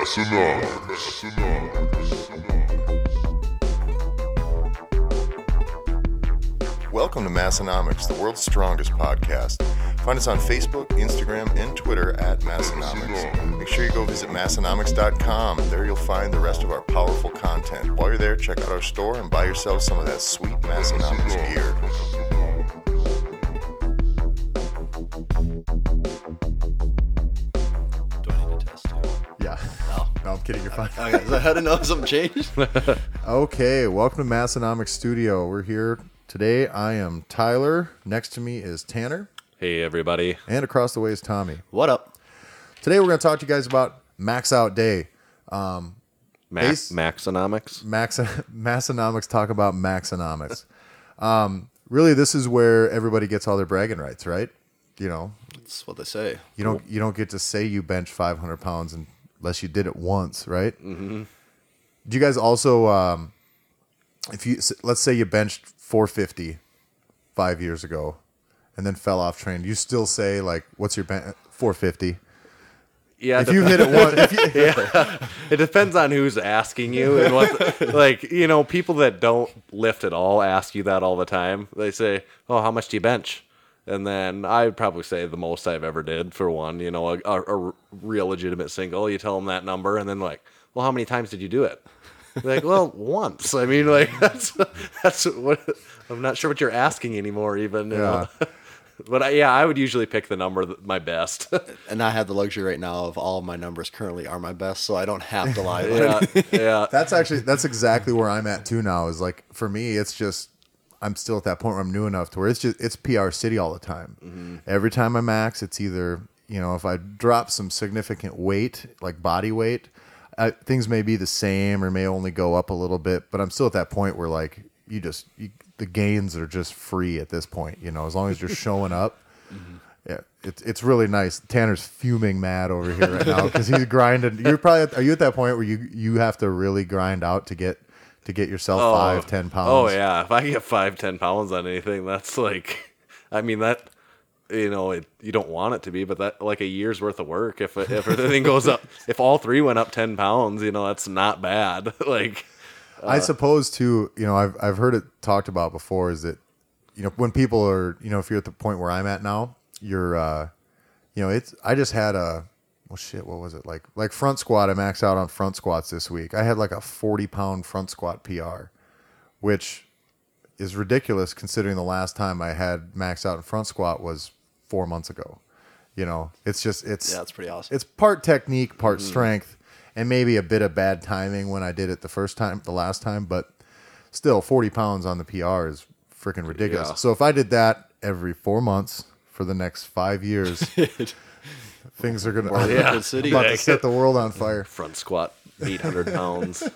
Massonomics. Welcome to Massonomics, the world's strongest podcast. Find us on Facebook, Instagram, and Twitter at Massonomics. Make sure you go visit Massonomics.com. There you'll find the rest of our powerful content. While you're there, check out our store and buy yourself some of that sweet Massonomics gear. Do I need to test too? Yeah. Oh. No, I'm kidding. You're fine. Okay, so I had to know something changed. Okay, welcome to Massonomics Studio. We're here today. I am Tyler. Next to me is Tanner. Hey, everybody. And across the way is Tommy. What up? Today we're going to talk to you guys about Max Out Day. Maxonomics? Massonomics talk about Maxonomics. Really, this is where everybody gets all their bragging rights, right? You know, That's what they say. you don't get to say you bench 500 pounds unless you did it once, right? Mm-hmm. Do you guys also, let's say you benched 450 5 years ago and then fell off train, you still say, like, what's your bench? 450. Yeah, If you hit it once, it depends on who's asking you and what. Like, you know, people that don't lift at all ask you that all the time. They say, "Oh, how much do you bench?" And then I'd probably say the most I've ever did for one. You know, a real legitimate single. You tell them that number, and then like, "Well, how many times did you do it?" They're like, "Well, once." I mean, like that's what I'm not sure what you're asking anymore. Even you know? But I would usually pick the number my best. And I have the luxury right now of all of my numbers currently are my best, so I don't have to lie. Yeah. that's exactly where I'm at too now. Is like, for me, it's just, I'm still at that point where I'm new enough to where it's PR City all the time. Mm-hmm. Every time I max, it's either, you know, if I drop some significant weight, like body weight, things may be the same or may only go up a little bit, but I'm still at that point where like the gains are just free at this point, you know, as long as you're showing up. Mm-hmm. Yeah, it's really nice. Tanner's fuming mad over here right now because he's grinding. Are you at that point where you have to really grind out to get yourself 5-10 pounds? Oh yeah, if I get 5-10 pounds on anything, that's like, I mean that, you know, you don't want it to be, but that like a year's worth of work. If everything goes up, if all three went up 10 pounds, you know, that's not bad. Like. I suppose too, you know, I've heard it talked about before is that, you know, when people are, you know, if you're at the point where I'm at now, you're, you know, I just had what was it? Like front squat. I maxed out on front squats this week. I had like a 40-pound front squat PR, which is ridiculous considering the last time I had maxed out in front squat was 4 months ago. You know, it's That's pretty awesome. It's part technique, part strength. And maybe a bit of bad timing when I did it the last time, but still 40 pounds on the PR is freaking ridiculous. Yeah. So if I did that every 4 months for the next 5 years, things are going to set the world on fire. Front squat, 800 pounds.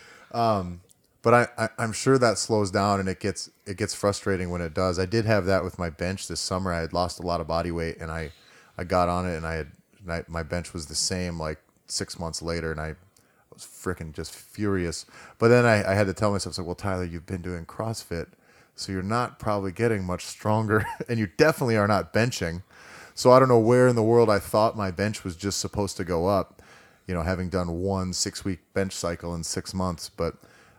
But I'm sure that slows down and it gets frustrating when it does. I did have that with my bench this summer. I had lost a lot of body weight and I got on it and my bench was the same like 6 months later, and I was freaking just furious. But then I had to tell myself, well, Tyler, you've been doing CrossFit, so you're not probably getting much stronger, and you definitely are not benching. So I don't know where in the world I thought my bench was just supposed to go up, you know, having done 1 6-week bench cycle in 6 months. But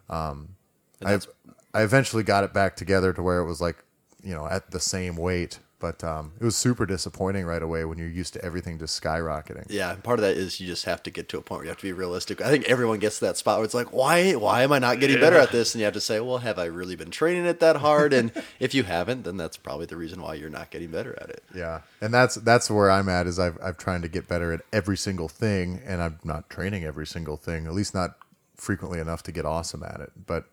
I eventually got it back together to where it was like, you know, at the same weight. But it was super disappointing right away when you're used to everything just skyrocketing. Yeah, part of that is you just have to get to a point where you have to be realistic. I think everyone gets to that spot where it's like, why am I not getting better at this? And you have to say, well, have I really been training it that hard? And if you haven't, then that's probably the reason why you're not getting better at it. Yeah, and that's where I'm at is I'm trying to get better at every single thing, and I'm not training every single thing, at least not frequently enough to get awesome at it. But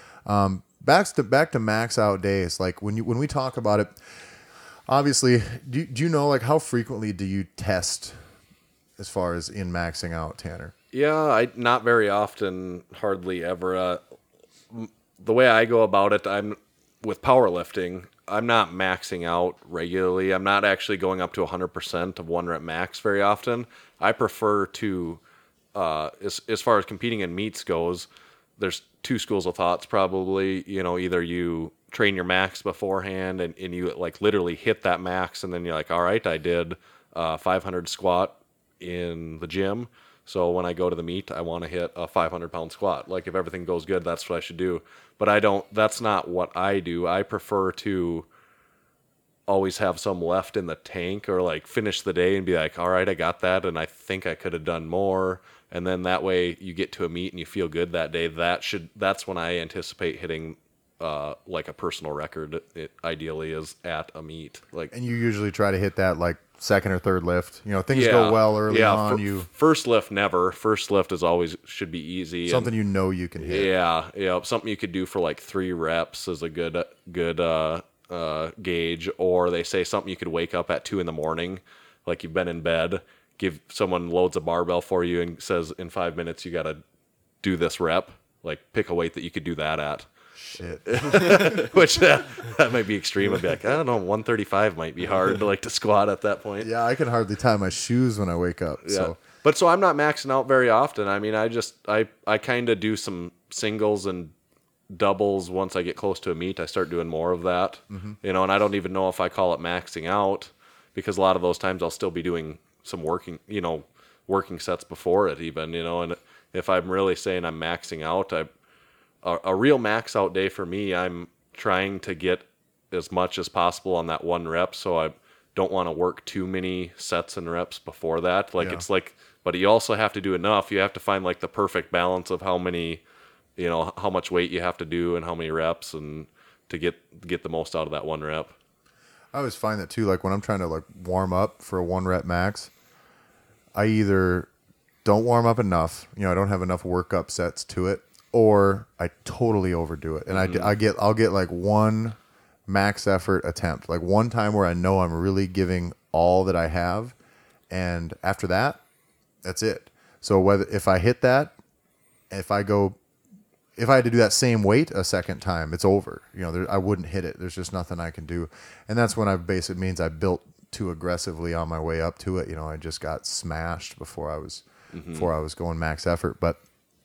back to max out days, like when we talk about it. Obviously, do you know, like, how frequently do you test as far as in maxing out, Tanner? Yeah, not very often, hardly ever. The way I go about it, I'm with powerlifting, I'm not maxing out regularly. I'm not actually going up to 100% of 1 rep max very often. I prefer to, as far as competing in meets goes, there's 2 schools of thoughts probably. You know, either you train your max beforehand and you like literally hit that max and then you're like, all right, I did 500 squat in the gym, So when I go to the meet, I want to hit a 500-pound squat. Like if everything goes good, that's what I should do. But I don't. That's not what I do. I prefer to always have some left in the tank, or like finish the day and be like, all right, I got that, and I think I could have done more. And then that way you get to a meet and you feel good that day. That's when I anticipate hitting like a personal record. It ideally is at a meet. Like, And you usually try to hit that like second or third lift. Things go well early on. First lift never. First lift is always should be easy. Something you can hit. Yeah. Something you could do for like 3 reps is a good gauge. Or they say something you could wake up at 2 a.m, like you've been in bed. Give someone loads a barbell for you and says in 5 minutes you got to do this rep. Like pick a weight that you could do that at. Shit. Which that might be extreme. I'd be like, I don't know, 135 might be hard to squat at that point. Yeah, I can hardly tie my shoes when I wake up. Yeah. So I'm not maxing out very often. I mean, I kind of do some singles and doubles. Once I get close to a meet, I start doing more of that. And I don't even know if I call it maxing out, because a lot of those times I'll still be doing some working sets before it even, and if I'm really saying I'm maxing out, a real max out day for me, I'm trying to get as much as possible on that 1 rep. So I don't want to work too many sets and reps before that. It's like, but you also have to do enough. You have to find like the perfect balance of how many, how much weight you have to do and how many reps, and to get the most out of that 1 rep. I always find that too. Like when I'm trying to like warm up for a 1 rep max, I either don't warm up enough, I don't have enough workup sets to it, or I totally overdo it. And I'll get like 1 max effort attempt, like one time where I know I'm really giving all that I have, and after that, that's it. So if I hit that, if I had to do that same weight a second time, it's over. I wouldn't hit it. There's just nothing I can do. And that's when it means I built too aggressively on my way up to it. I just got smashed before I was going max effort. But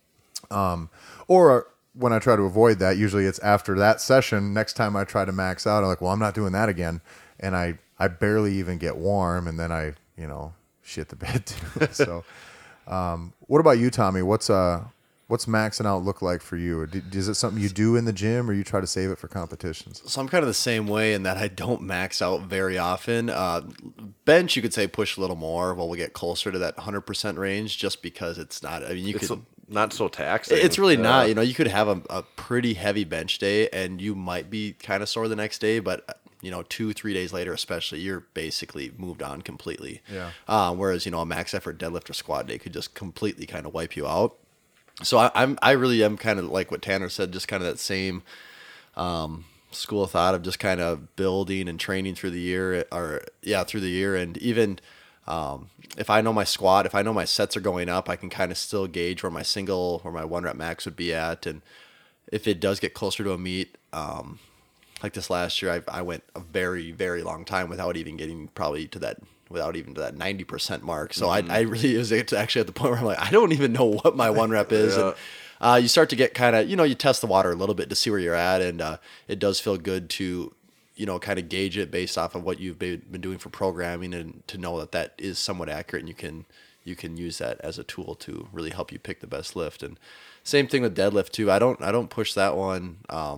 or when I try to avoid that, usually it's after that session. Next time I try to max out, I'm like, well, I'm not doing that again. And I barely even get warm, and then I shit the bed too. So what about you, Tommy? What's maxing out look like for you? Is it something you do in the gym, or you try to save it for competitions? So I'm kind of the same way in that I don't max out very often. Bench, you could say push a little more while we get closer to that 100% range, just because it's not. I mean, not so taxing. It's really not. You could have a pretty heavy bench day, and you might be kind of sore the next day, but 2-3 days later, especially, you're basically moved on completely. Yeah. Whereas a max effort deadlift or squat day could just completely kind of wipe you out. So I really am kind of like what Tanner said, just kind of that same school of thought of just kind of building and training through the year, and even if I know my squat, if I know my sets are going up, I can kind of still gauge where my 1 rep max would be at, and if it does get closer to a meet, like this last year, I went a very, very long time without even getting probably to that 90% mark. So I really was actually at the point where I'm like, I don't even know what my 1 rep is. Yeah. And you start to get kind of, you test the water a little bit to see where you're at. And it does feel good to, kind of gauge it based off of what you've been doing for programming, and to know that is somewhat accurate, and you can use that as a tool to really help you pick the best lift. And same thing with deadlift too. I don't push that one.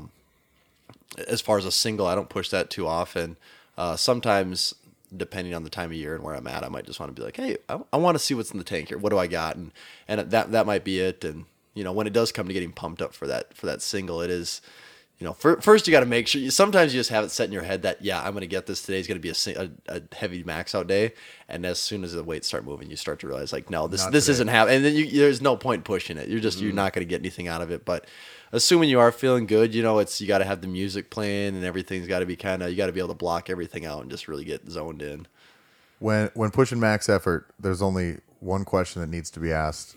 As far as a single, I don't push that too often. Sometimes, depending on the time of year and where I'm at, I might just want to be like, hey, I want to see what's in the tank here. What do I got? And that might be it. And when it does come to getting pumped up for that single, it is, first you got to make sure. Sometimes you just have it set in your head that, I'm going to get this. Today's going to be a heavy max out day. And as soon as the weights start moving, you start to realize like, no, this isn't happening. And then there's no point pushing it. You're not going to get anything out of it. But assuming you are feeling good, you got to have the music playing, and everything's got to be you got to be able to block everything out and just really get zoned in. When pushing max effort, there's only one question that needs to be asked.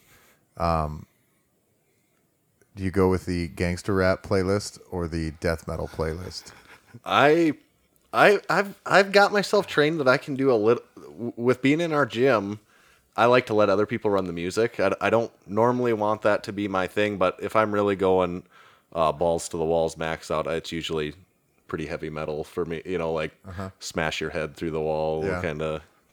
Do you go with the gangster rap playlist or the death metal playlist? I've got myself trained that I can do a little with being in our gym. I like to let other people run the music. I don't normally want that to be my thing, but if I'm really going balls to the walls, max out, it's usually pretty heavy metal for me. Smash your head through the wall kind of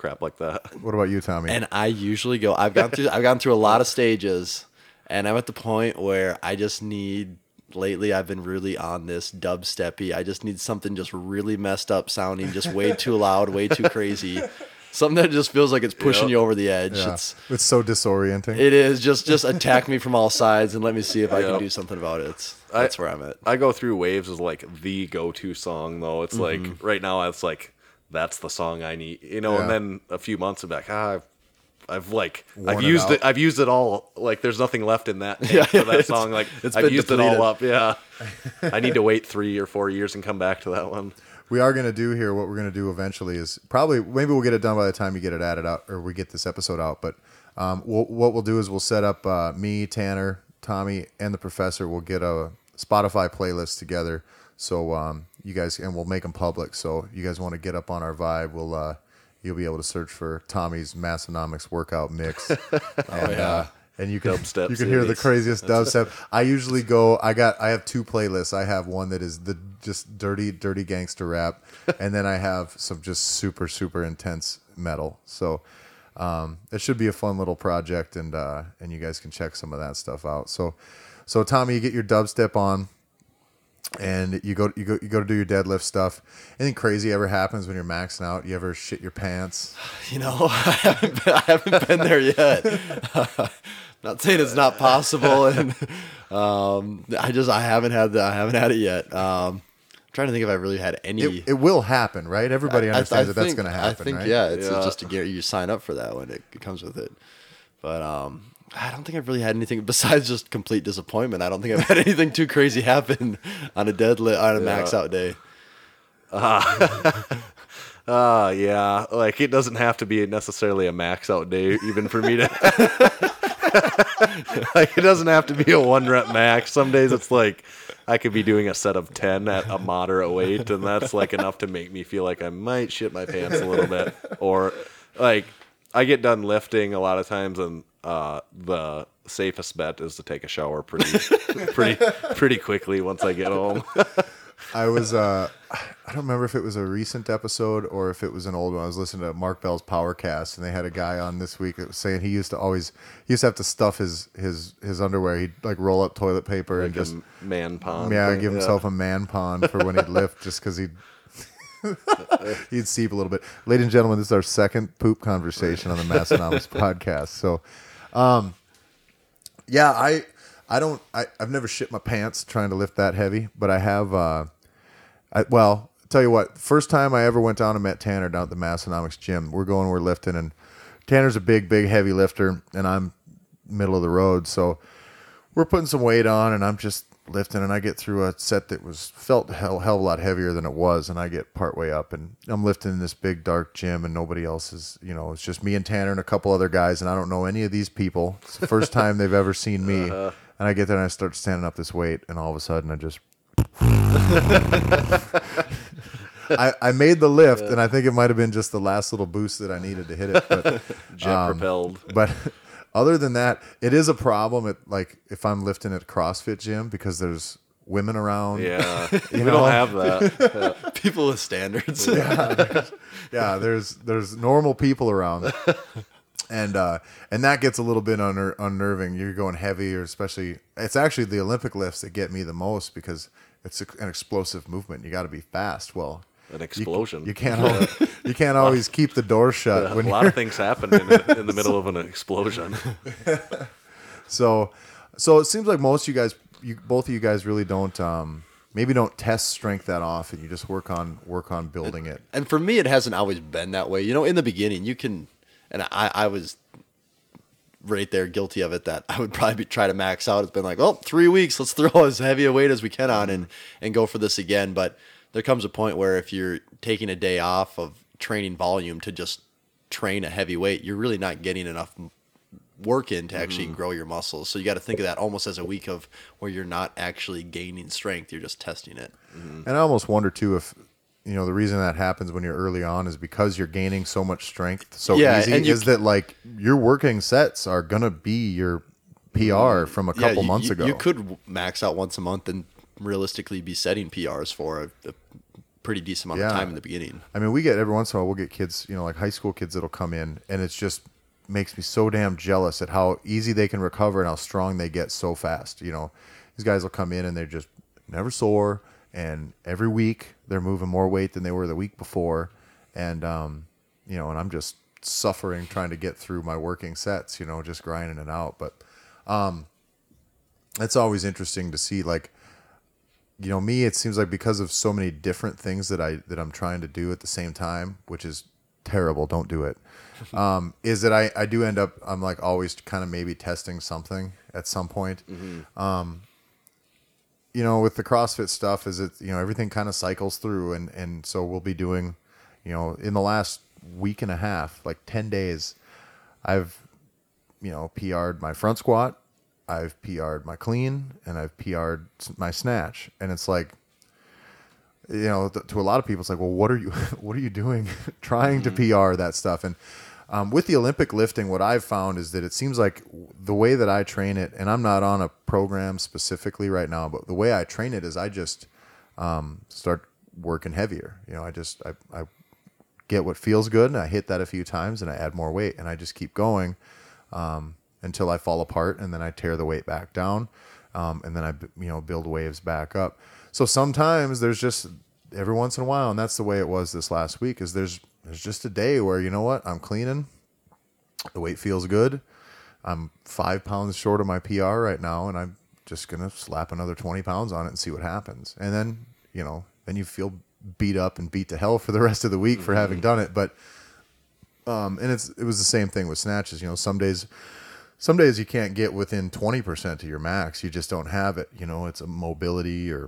crap like that. What about you, Tommy? And I usually go. I've gone through a lot of stages, and I'm at the point where I just need. Lately, I've been really on this dubsteppy. I just need something just really messed up sounding, just way too loud, way too crazy. Something that just feels like it's pushing you over the edge. Yeah. It's so disorienting. It is. Just attack me from all sides and let me see if I can do something about it. That's where I'm at. I go through waves as like the go-to song though. It's like right now it's like that's the song I need, you know. Yeah. And then a few months I'm like, I've Worn used it it. I've used it all. Like there's nothing left in that tank for that song. Like it's I've been used depleted. it all up. Yeah. I need to wait 3 or 4 years and come back to that one. We are going to do here, what we're going to do eventually is maybe we'll get it done by the time you get it added out or we get this episode out. But what we'll do is we'll set up me, Tanner, Tommy, and the professor. We'll get a Spotify playlist together. So you guys, and we'll make them public. So you guys want to get up on our vibe, you'll be able to search for Tommy's Massonomics workout mix. And you can Dubstep you can hear the series. craziest dubstep. I usually I have 2 playlists. I have one that is the just dirty gangster rap, and then I have some just super intense metal. So it should be a fun little project, and you guys can check some of that stuff out. So Tommy, you get your dubstep on, and you go to do your deadlift stuff. Anything crazy ever happens when you're maxing out? You ever shit your pants? You know, I haven't been there yet. Not saying it's not possible, and I haven't had it yet. I'm trying to think if I really had any. It will happen, right? Everybody understands I that's think- going to happen. I think right? it's just a guarantee. You sign up for that when it comes with it. But I don't think I've really had anything besides just complete disappointment. I don't think I've had anything too crazy happen on a deadlift on a max out day. Yeah. Like it doesn't have to be necessarily a max out day, even for me to. Like it doesn't have to be a 1 rep max. Some days it's like I could be doing a set of 10 at a moderate weight, and that's like enough to make me feel like I might shit my pants a little bit. Or like I get done lifting a lot of times, and the safest bet is to take a shower pretty quickly once I get home. I was I don't remember if it was a recent episode or if it was an old one. I was listening to Mark Bell's Powercast, and they had a guy on this week that was saying he used to have to stuff his underwear. He'd like roll up toilet paper and just man pond. give himself a man pond for when he'd lift, just because he'd seep a little bit. Ladies and gentlemen, this is our second poop conversation on the Massonomics podcast. So, yeah, I've never shit my pants trying to lift that heavy, but I have. Well, tell you what, first time I ever went down and met Tanner down at the Massonomics gym, we're lifting, and Tanner's a big heavy lifter, and I'm middle of the road, so we're putting some weight on, and I'm just lifting, and I get through a set that felt a hell of a lot heavier than it was, and I get partway up, and I'm lifting in this big dark gym, and nobody else is, it's just me and Tanner and a couple other guys, and I don't know any of these people. It's the first time they've ever seen me, and I get there and I start standing up this weight, and all of a sudden I just I made the lift, and I think it might have been just the last little boost that I needed to hit it. But Jet propelled. But other than that, it is a problem at like if I'm lifting at a CrossFit gym because there's women around. Yeah, we know? don't have that. People with standards. Yeah, there's normal people around. And that gets a little bit unnerving. You're going heavy, or especially it's actually the Olympic lifts that get me the most because it's an explosive movement. You got to be fast. Well, An explosion. You can't always keep the door shut. A when lot of things happen in the middle of an explosion. So it seems like both of you guys really don't maybe don't test strength that often. You just work on building it. And for me, it hasn't always been that way. In the beginning, you can, and I was right there guilty of it, that I would probably try to max out. It's been like, 3 weeks, let's throw as heavy a weight as we can on and go for this again. But there comes a point where if you're taking a day off of training volume to just train a heavy weight, you're really not getting enough work in to actually grow your muscles. So you got to think of that almost as a week of where you're not actually gaining strength, you're just testing it. And I almost wonder too if the reason that happens when you're early on is because you're gaining so much strength so easy. And Is that like your working sets are gonna be your PR from a couple months ago? You could max out once a month and realistically be setting PRs for a pretty decent amount of Yeah. time in the beginning. I mean, we get every once in a while, we'll get kids, like high school kids that'll come in, and it's just makes me so damn jealous at how easy they can recover and how strong they get so fast. These guys will come in and they're just never sore, and every week they're moving more weight than they were the week before, and and I'm just suffering trying to get through my working sets, just grinding it out. But it's always interesting to see, like, me, it seems like because of so many different things that I'm trying to do at the same time, which is terrible, don't do it, is that I do end up, I'm like always kind of maybe testing something at some point. Mm-hmm. With the CrossFit stuff is everything kind of cycles through, and so we'll be doing, in the last week and a half, like 10 days, I've, PR'd my front squat, I've PR'd my clean, and I've PR'd my snatch. And it's like, to a lot of people, it's like, well, what are you doing trying to PR that stuff? And with the Olympic lifting, what I've found is that it seems like the way that I train it, and I'm not on a program specifically right now, but the way I train it is I just start working heavier. I get what feels good, and I hit that a few times, and I add more weight, and I just keep going until I fall apart, and then I tear the weight back down, and then I build waves back up. So sometimes there's just every once in a while, and that's the way it was this last week, is there's just a day where, I'm cleaning, the weight feels good, I'm 5 pounds short of my PR right now, and I'm just gonna slap another 20 pounds on it and see what happens. And then then you feel beat up and beat to hell for the rest of the week for having done it. But and it was the same thing with snatches. Some days you can't get within 20% of your max. You just don't have it. It's a mobility or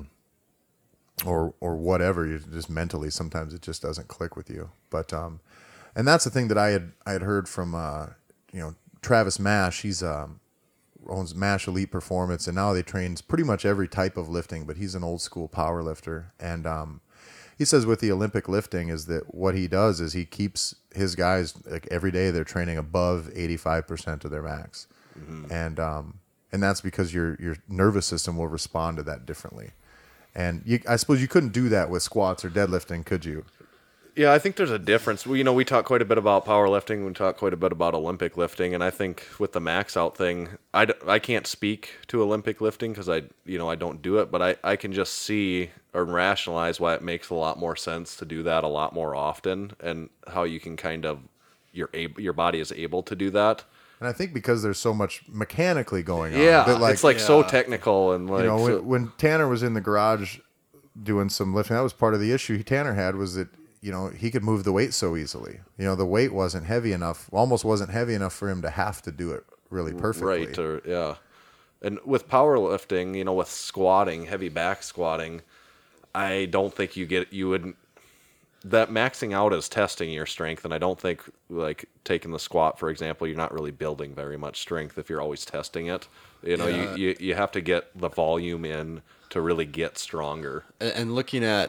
whatever. You just mentally, sometimes it just doesn't click with you. But and that's the thing that I had heard from Travis Mash. He's owns Mash Elite Performance, and now they trains pretty much every type of lifting. But he's an old school power lifter, and he says with the Olympic lifting is that what he does is he keeps his guys, like, every day they're training above 85% of their max. Mm-hmm. And that's because your nervous system will respond to that differently. And I suppose you couldn't do that with squats or deadlifting, could you? Yeah, I think there's a difference. We talk quite a bit about powerlifting. We talk quite a bit about Olympic lifting, and I think with the max out thing, I can't speak to Olympic lifting because I don't do it, but I can just see or rationalize why it makes a lot more sense to do that a lot more often, and how you can kind of your body is able to do that. And I think because there's so much mechanically going on. Yeah, that, it's so technical, and when Tanner was in the garage doing some lifting, that was part of the issue Tanner had, was that he could move the weight so easily. The weight wasn't heavy enough, almost wasn't heavy enough for him to have to do it really perfectly. Right, And with powerlifting, with squatting, heavy back squatting, I don't think that maxing out is testing your strength, and I don't think, like, taking the squat, for example, you're not really building very much strength if you're always testing it. You have to get the volume in to really get stronger. And looking at,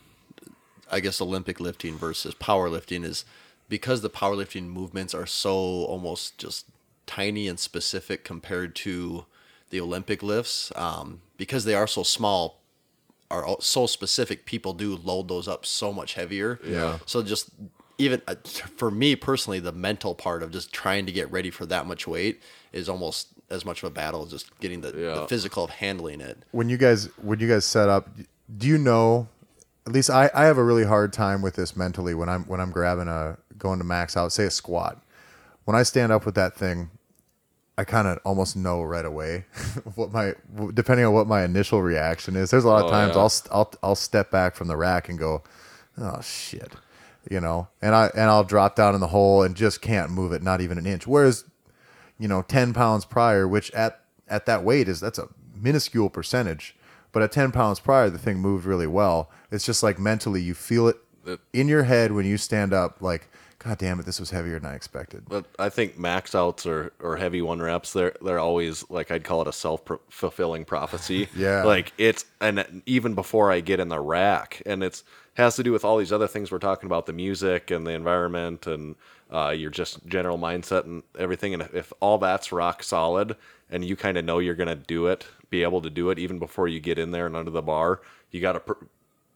I guess, Olympic lifting versus powerlifting is because the powerlifting movements are so almost just tiny and specific compared to the Olympic lifts, because they are so small, are so specific, people do load those up so much heavier. Yeah. So just even for me personally, the mental part of just trying to get ready for that much weight is almost as much of a battle as just getting the physical of handling it. When you guys set up, do you know? At least I have a really hard time with this mentally when I'm going to max out, say a squat. When I stand up with that thing, I kind of almost know right away depending on what my initial reaction is. There's a lot of times I'll step back from the rack and go, oh shit, and I'll drop down in the hole and just can't move it, not even an inch. Whereas, 10 pounds prior, which at that weight that's a minuscule percentage. But at 10 pounds prior, the thing moved really well. It's just like mentally, you feel it in your head when you stand up, like, God damn it, this was heavier than I expected. But I think max outs or heavy 1 reps, they're always, like, I'd call it a self-fulfilling prophecy. Yeah. Like, and even before I get in the rack, and has to do with all these other things we're talking about, the music and the environment and your just general mindset and everything. And if all that's rock solid and you kind of know you're going to be able to do it even before you get in there and under the bar, you got to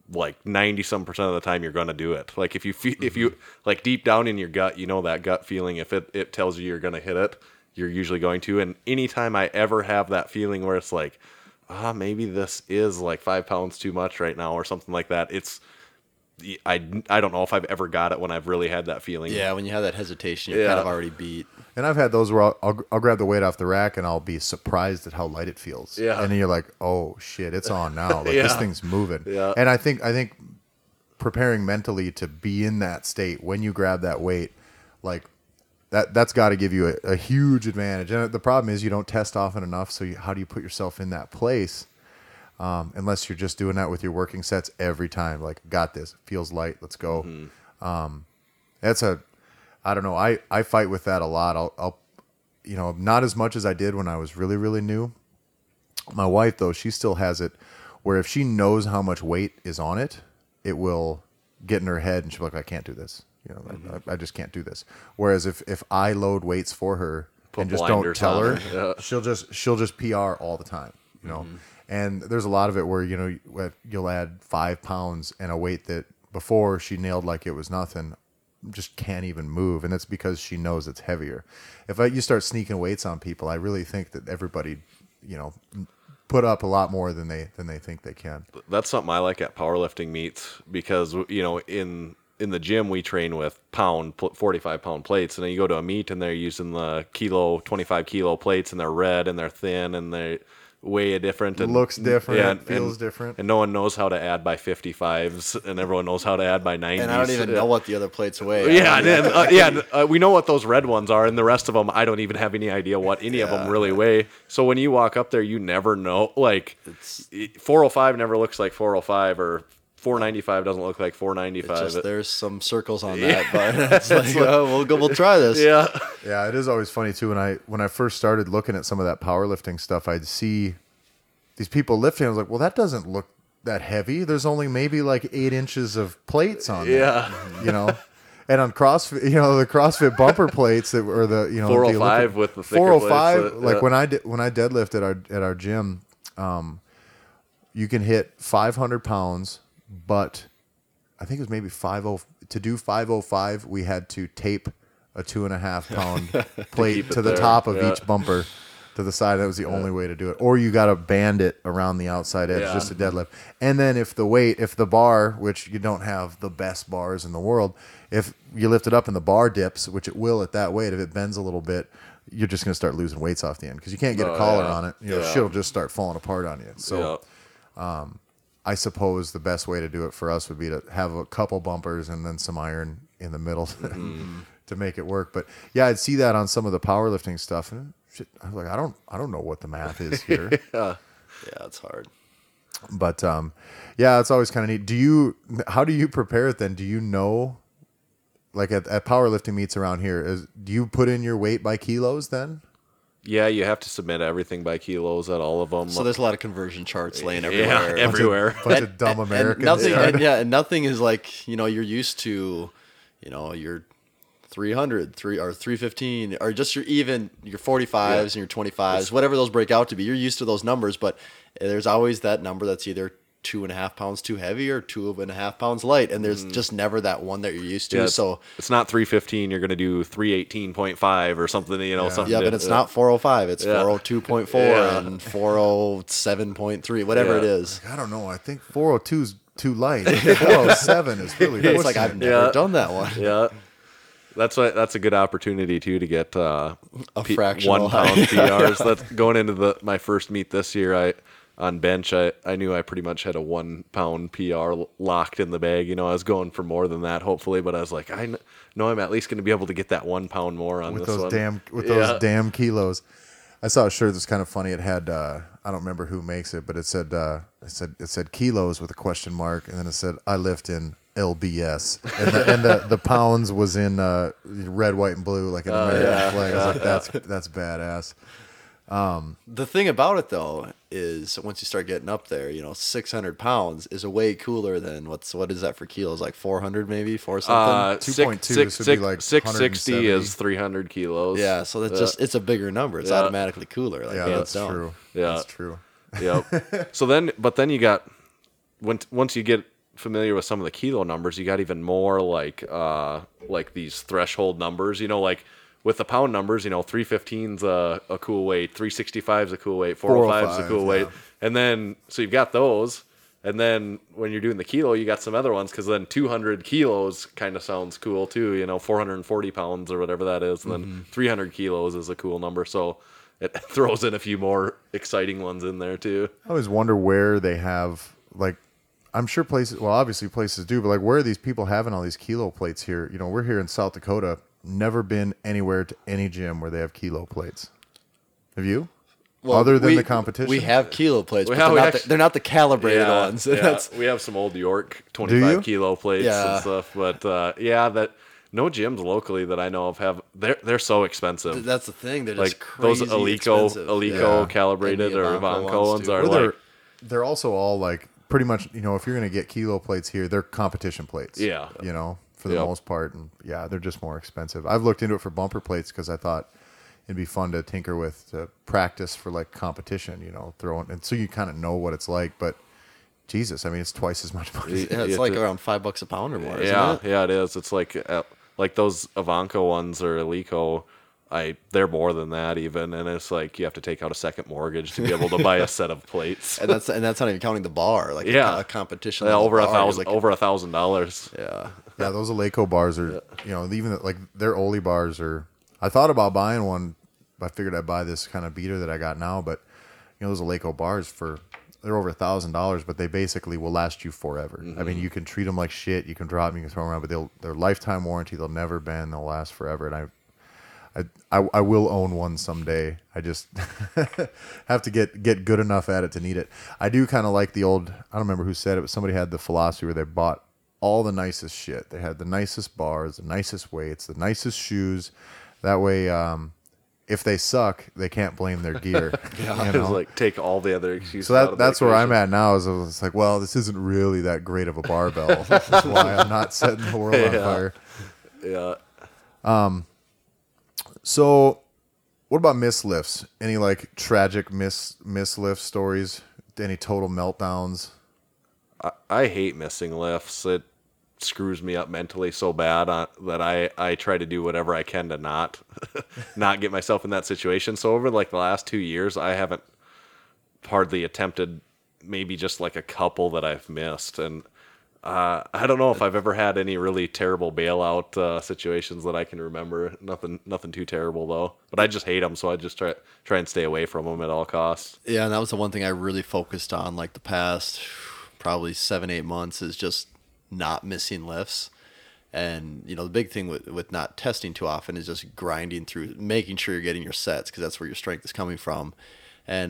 like 90% of the time you're going to do it. Like if you like deep down in your gut, you know that gut feeling, if it tells you you're going to hit it, you're usually going to. And anytime I ever have that feeling where it's like, maybe this is like 5 pounds too much right now or something like that, I don't know if I've ever got it when I've really had that feeling. Yeah, when you have that hesitation, you're kind of already beat. And I've had those where I'll grab the weight off the rack and I'll be surprised at how light it feels. Yeah. And then you're like, oh shit, it's on now. Like this thing's moving. Yeah. And I think preparing mentally to be in that state when you grab that weight, like that's got to give you a huge advantage. And the problem is you don't test often enough. So how do you put yourself in that place? Unless you're just doing that with your working sets every time, like got this, feels light, let's go. I don't know. I fight with that a lot. I'll not as much as I did when I was really, really new. My wife though, she still has it where if she knows how much weight is on it, it will get in her head and she'll be like, I can't do this. I just can't do this. Whereas if I load weights for her and just don't tell her, she'll just PR all the time, And there's a lot of it where, you'll add 5 pounds and a weight that before she nailed like it was nothing, just can't even move. And it's because she knows it's heavier. If you start sneaking weights on people, I really think that everybody, put up a lot more than they think they can. That's something I like at powerlifting meets because, in the gym we train with 45 pound plates. And then you go to a meet and they're using the 25 kilo plates and they're red and they're thin and they way different and looks different, feels different, and no one knows how to add by 55s, and everyone knows how to add by 90s. And I don't even know what the other plates weigh. We know what those red ones are, and the rest of them, I don't even have any idea what any of them really weigh. So when you walk up there, you never know. Like 405 never looks like 405, or 495 doesn't look like 495. There's some circles on that, but it's like, we'll try this. Yeah, it is always funny too. When I first started looking at some of that powerlifting stuff, I'd see these people lifting. I was like, well, that doesn't look that heavy. There's only maybe like 8 inches of plates on there. And on CrossFit, the CrossFit bumper plates that were the 405 with the thicker 405. plates, like when I deadlift at our gym, you can hit 500 pounds. But I think it was maybe 50. To do 505, we had to tape a 2.5 pound plate to the top of each bumper to the side. That was the only way to do it. Or you got to band it around the outside edge just to deadlift. And then if the bar, which you don't have the best bars in the world, if you lift it up and the bar dips, which it will at that weight, if it bends a little bit, you're just going to start losing weights off the end because you can't get a collar on it. Shit will just start falling apart on you. So. I suppose the best way to do it for us would be to have a couple bumpers and then some iron in the middle to make it work. But yeah, I'd see that on some of the powerlifting stuff, and shit, I was like, I don't know what the math is here. Yeah, it's hard. But it's always kind of neat. How do you prepare it then? Do you know, like at powerlifting meets around here, do you put in your weight by kilos then? Yeah, you have to submit everything by kilos at all of them. So there's a lot of conversion charts laying everywhere. Yeah, everywhere. Bunch of dumb Americans. And nothing is like, you're used to, your 300, or 315, or just your 45s and your 25s, whatever those break out to be. You're used to those numbers, but there's always that number that's either 2.5 pounds too heavy or 2.5 pounds light, and there's just never that one that you're used to. So it's not 315. You're going to do 318.5 or something. Something. Yeah, but it's not 405. It's 402.4 and 407.3, whatever it is. I don't know. I think 402 is too light. 407 is really. It's like I've never done that one. Yeah. That's a good opportunity too to get a fractional 1 pound PRs. That's going into my first meet this year. On bench, I knew I pretty much had a 1 pound PR locked in the bag. I was going for more than that, hopefully, but I was like, I know I'm at least going to be able to get that 1 pound more on with this those one. Those damn kilos. I saw a shirt that's kind of funny. It had I don't remember who makes it, but it said kilos with a question mark, and then it said I lift in LBS, and the pounds was in red, white, and blue like an American flag. I was like, that's badass. The thing about it though is once you start getting up there, 600 pounds is a way cooler than what is that for kilos? Like 400 maybe, 4 something. 2.2 would be like 660 is 300 kilos. Yeah, so that's it's a bigger number. It's automatically cooler. Like, that's true. Yeah, that's true. Yep. But then you got once you get familiar with some of the kilo numbers, you got even more like these threshold numbers. Like with the pound numbers, 315's a cool weight, 365's a cool weight, 405's a cool weight, and then so you've got those. And then when you're doing the kilo, you got some other ones, because then 200 kilos kind of sounds cool too, 440 pounds or whatever that is. And then 300 kilos is a cool number. So it throws in a few more exciting ones in there too. I always wonder where they have, like, I'm sure places, well, obviously places do, but like, where are these people having all these kilo plates here? We're here in South Dakota, never been anywhere to any gym where they have kilo plates. Have you? Well, other than the competition? We have kilo plates, but Yeah, they're not the calibrated ones. Yeah, we have some old York 25 kilo plates and stuff, but that no gyms locally that I know of have. They're so expensive. That's the thing. They're like just crazy those Alico calibrated or Ivanco ones are like. They're also all like pretty much. If you're gonna get kilo plates here, they're competition plates. Yeah. For the most part, and they're just more expensive. I've looked into it for bumper plates because I thought it'd be fun to tinker with, to practice for like competition, throwing, and so you kind of know what it's like. But Jesus, I mean, it's twice as much money. Yeah, it's like around $5 a pound or more. Yeah, isn't it? Yeah, it is. It's like those Ivanco ones or Alico. They're more than that even, and it's like you have to take out a second mortgage to be able to buy a set of plates. and that's not even counting the bar, like a competition. Over $1,000, over $1,000. Yeah, yeah. Those Alico bars are, even like their Oli bars are. I thought about buying one. I figured I'd buy this kind of beater that I got now, but those Alico bars they're over $1,000, but they basically will last you forever. I mean, you can treat them like shit, you can drop them, you can throw them around, but they're lifetime warranty. They'll never bend. They'll last forever. And I will own one someday. I just have to get good enough at it to need it. I do kind of like the old. I don't remember who said it, but somebody had the philosophy where they bought all the nicest shit. They had the nicest bars, the nicest weights, the nicest shoes. That way, if they suck, they can't blame their gear. It's like take all the other excuses. So that's where I'm at now. Is it's like, well, this isn't really that great of a barbell. That's why I'm not setting the world on fire. Yeah. So, what about mislifts? Any like tragic mislift stories? Any total meltdowns? I hate missing lifts. It screws me up mentally so bad that I try to do whatever I can to not get myself in that situation. So over like the last 2 years, I haven't hardly attempted, maybe just like a couple that I've missed. And I don't know if I've ever had any really terrible bailout situations that I can remember. Nothing too terrible though. But I just hate them, so I just try and stay away from them at all costs. Yeah, and that was the one thing I really focused on like the past probably 7-8 months is just not missing lifts. And the big thing with not testing too often is just grinding through, making sure you're getting your sets, because that's where your strength is coming from. And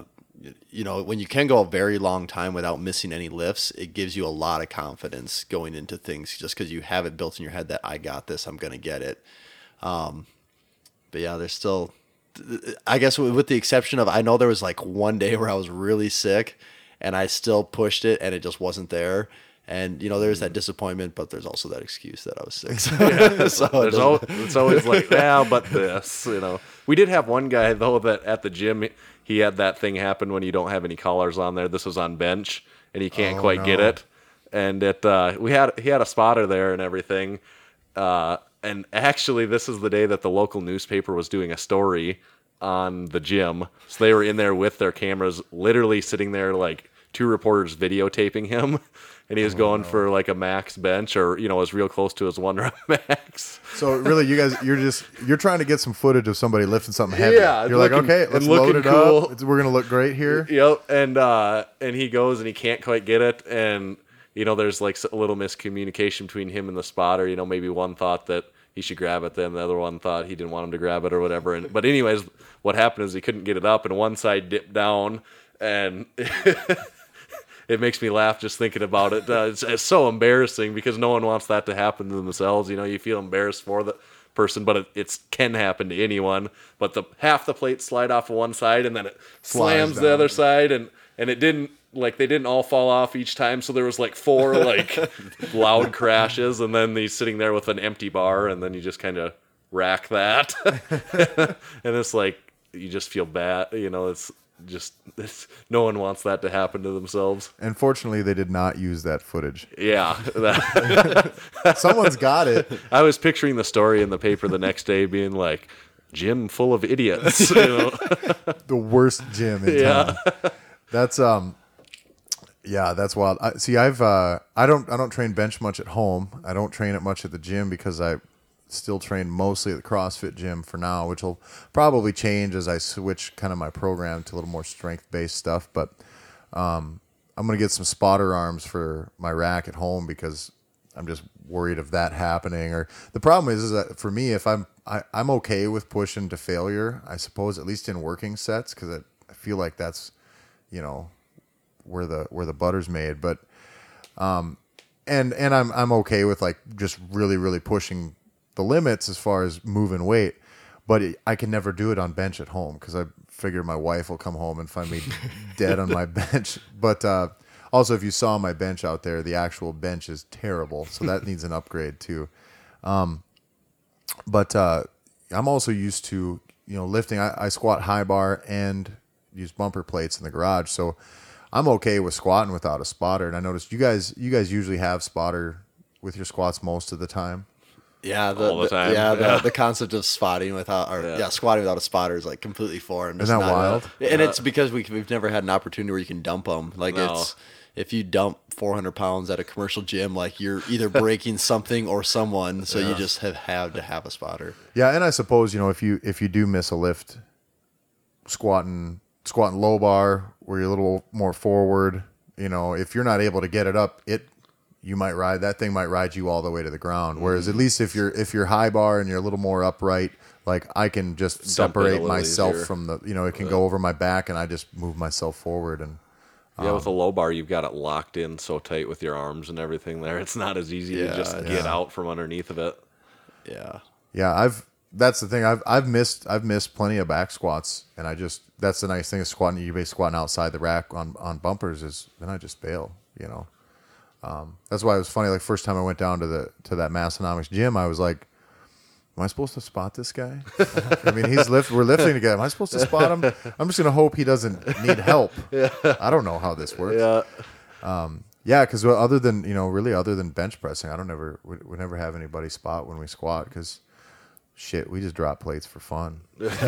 when you can go a very long time without missing any lifts, it gives you a lot of confidence going into things, just because you have it built in your head that I got this, I'm gonna get it. But yeah, there's still, I guess with the exception of, I know there was like one day where I was really sick and I still pushed it and it just wasn't there. And, there's that disappointment, but there's also that excuse that I was sick. So it's always like, but this, We did have one guy, though, that at the gym, he had that thing happen when you don't have any collars on there. This was on bench, and he can't quite get it. And he had a spotter there and everything. And actually, this is the day that the local newspaper was doing a story on the gym. So they were in there with their cameras, literally sitting there like 2 reporters videotaping him. And he was going for like a max bench, or was real close to his 1 rep max. So really, you guys, you're trying to get some footage of somebody lifting something heavy. Yeah, you're like, okay, let's load it up. We're gonna look great here. Yep. And he goes and he can't quite get it, and there's like a little miscommunication between him and the spotter. Maybe one thought that he should grab it, then the other one thought he didn't want him to grab it or whatever. But anyways, what happened is he couldn't get it up, and one side dipped down, and it makes me laugh just thinking about it. It's so embarrassing because no one wants that to happen to themselves. You feel embarrassed for the person, but it can happen to anyone. But half the plates slide off of one side, and then it slams the other side, and it didn't, like, they didn't all fall off each time. So there was like 4 like loud crashes, and then he's sitting there with an empty bar, and then you just kind of rack that, and it's like you just feel bad. no one wants that to happen to themselves. And fortunately, they did not use that footage. Yeah. Someone's got it. I was picturing the story in the paper the next day being like, gym full of idiots. The worst gym in town. That's that's wild. I don't train bench much at home. I don't train it much at the gym because I still train mostly at the CrossFit gym for now, which will probably change as I switch kind of my program to a little more strength-based stuff. But I'm going to get some spotter arms for my rack at home because I'm just worried of that happening. Or the problem is that for me, if I'm okay with pushing to failure, I suppose, at least in working sets, because I feel like that's, where the butter's made. But and I'm okay with like just really, really pushing the limits as far as moving weight, but I can never do it on bench at home because I figure my wife will come home and find me dead on my bench. But also, if you saw my bench out there, the actual bench is terrible, so that needs an upgrade too. But I'm also used to lifting. I squat high bar and use bumper plates in the garage, so I'm okay with squatting without a spotter. And I noticed you guys usually have spotter with your squats most of the time. Yeah, all the time. The concept of spotting squatting without a spotter is like completely foreign. Isn't that wild? And it's because we've never had an opportunity where you can dump them. Like it's if you dump 400 pounds at a commercial gym, like you're either breaking something or someone. So you just have to have a spotter. Yeah, and I suppose if you do miss a lift, squatting low bar where you're a little more forward, if you're not able to get it up, that thing might ride you all the way to the ground. Whereas at least if you're high bar and you're a little more upright, like I can just separate myself easier from the, it can go over my back and I just move myself forward. And with a low bar, you've got it locked in so tight with your arms and everything there. It's not as easy to just get out from underneath of it. Yeah. Yeah. That's the thing. I've missed plenty of back squats, and that's the nice thing of squatting. You're basically squatting outside the rack on bumpers is then I just bail, That's why it was funny. Like first time I went down to that Massonomics gym, I was like, "Am I supposed to spot this guy? I mean, we're lifting together. Am I supposed to spot him? I'm just gonna hope he doesn't need help. I don't know how this works. Because other than bench pressing, we never have anybody spot when we squat because we just drop plates for fun.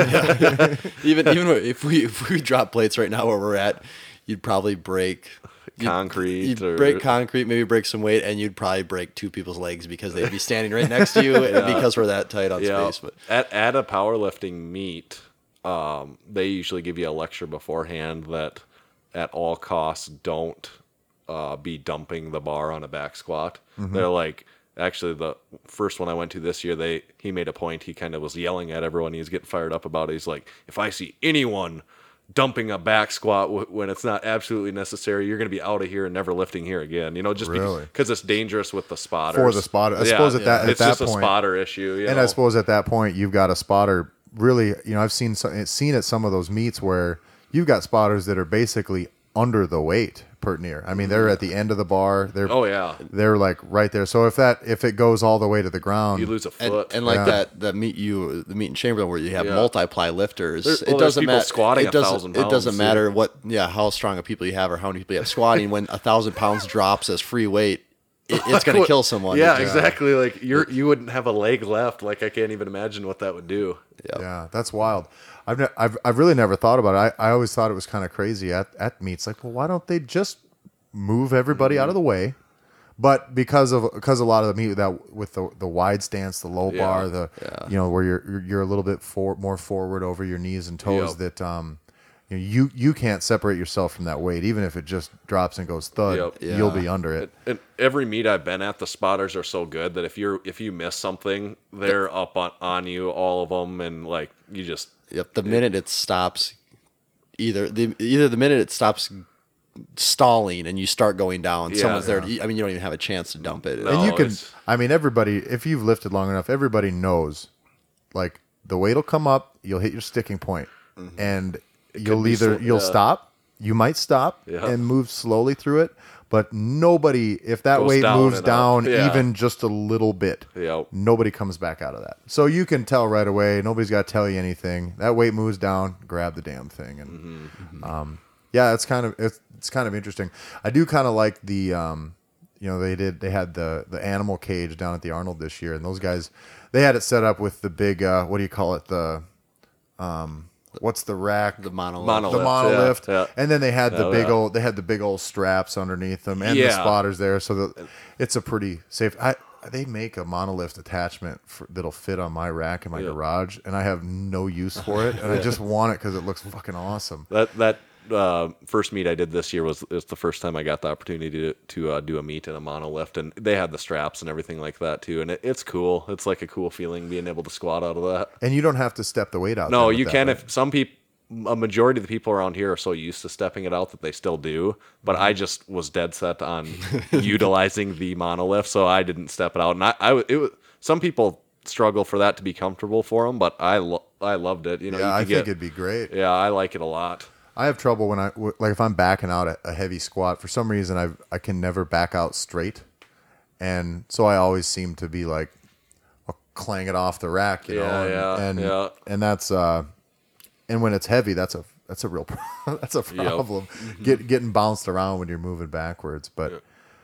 even if we drop plates right now where we're at, you'd probably break concrete. You'd break concrete, maybe break some weight, and you'd probably break two people's legs because they'd be standing right next to you because we're that tight on space. But at a powerlifting meet, they usually give you a lecture beforehand that at all costs don't be dumping the bar on a back squat. Mm-hmm. They're like, actually, the first one I went to this year, he made a point. He kind of was yelling at everyone. He was getting fired up about it. He's like, if I see anyone dumping a back squat when it's not absolutely necessary, you're going to be out of here and never lifting here again. Just because it's dangerous with the spotters. For the spotter. I suppose at that it's point, just a spotter issue. I suppose at that point, you've got a spotter. Really, I've seen at some of those meets where you've got spotters that are basically under the weight per near. I mean, they're at the end of the bar. They're like right there. So if it goes all the way to the ground, you lose a foot. And like the meet in Chamberlain where you have multiply lifters, it doesn't matter. Squatting 1,000 pounds. It doesn't matter how strong of people you have or how many people you have squatting. When 1,000 pounds drops as free weight, it's going to kill someone. Yeah, exactly. Like you wouldn't have a leg left. Like I can't even imagine what that would do. Yeah, that's wild. I've really never thought about it. I always thought it was kind of crazy at meets. Like, well, why don't they just move everybody out of the way? But because a lot of the meet with the wide stance, the low bar, where you're a little bit more forward over your knees and toes, that you can't separate yourself from that weight. Even if it just drops and goes thud, you'll be under it. And every meet I've been at, the spotters are so good that if you miss something, they're up on you, all of them, and like you just. Yep. The minute it stops, either the minute it stops stalling and you start going down, someone's there. I mean, you don't even have a chance to dump it. No, and everybody, if you've lifted long enough, everybody knows, like the weight will come up, you'll hit your sticking point, and you'll stop. You might stop and move slowly through it, But nobody, if that Goes weight down moves and up. down Yeah. even just a little bit, Yep. nobody comes back out of that. So you can tell right away. Nobody's got to tell you anything. That weight moves down, grab the damn thing, and yeah, it's kind of interesting. I do kind of like the they had the animal cage down at the Arnold this year, and those guys, they had it set up with the big what do you call it, the what's the rack, The monolift. the monolift, yeah. and then they had the Oh, big yeah. old straps underneath them and the Yeah. spotters there, so that it's a pretty safe. They make a monolift attachment that'll fit on my rack in my garage, and I have no use for it, and I just want it because it looks fucking awesome. That first meet I did this year was the first time I got the opportunity to do a meet in a monolift, and they had the straps and everything like that too, and it's cool. It's like a cool feeling being able to squat out of that. And you don't have to step the weight out. No, there with you that, can right? if some people. A majority of the people around here are so used to stepping it out that they still do, but I just was dead set on utilizing the monolift, so I didn't step it out. And some people struggle for that to be comfortable for them, but I loved it. You know, Yeah, you I could think get- it'd be great. Yeah, I like it a lot. I have trouble when if I'm backing out a heavy squat. For some reason, I can never back out straight, and so I always seem to be like, I'll clang it off the rack, you know, and that's and when it's heavy, that's a real that's a problem. Getting bounced around when you're moving backwards, but.